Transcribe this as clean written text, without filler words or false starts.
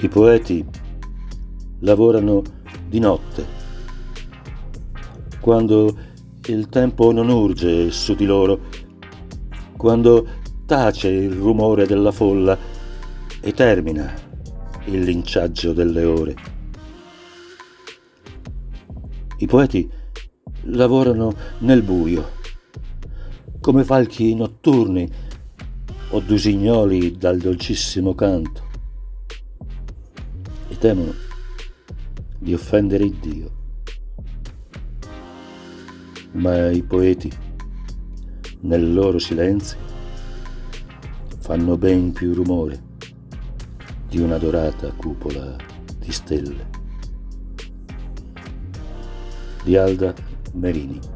I poeti lavorano di notte, quando il tempo non urge su di loro, quando tace il rumore della folla e termina il linciaggio delle ore. I poeti lavorano nel buio, come falchi notturni o d'usignoli dal dolcissimo canto, e temono di offendere Dio. Ma i poeti, nel loro silenzio, fanno ben più rumore di una dorata cupola di stelle. Di Alda Merini.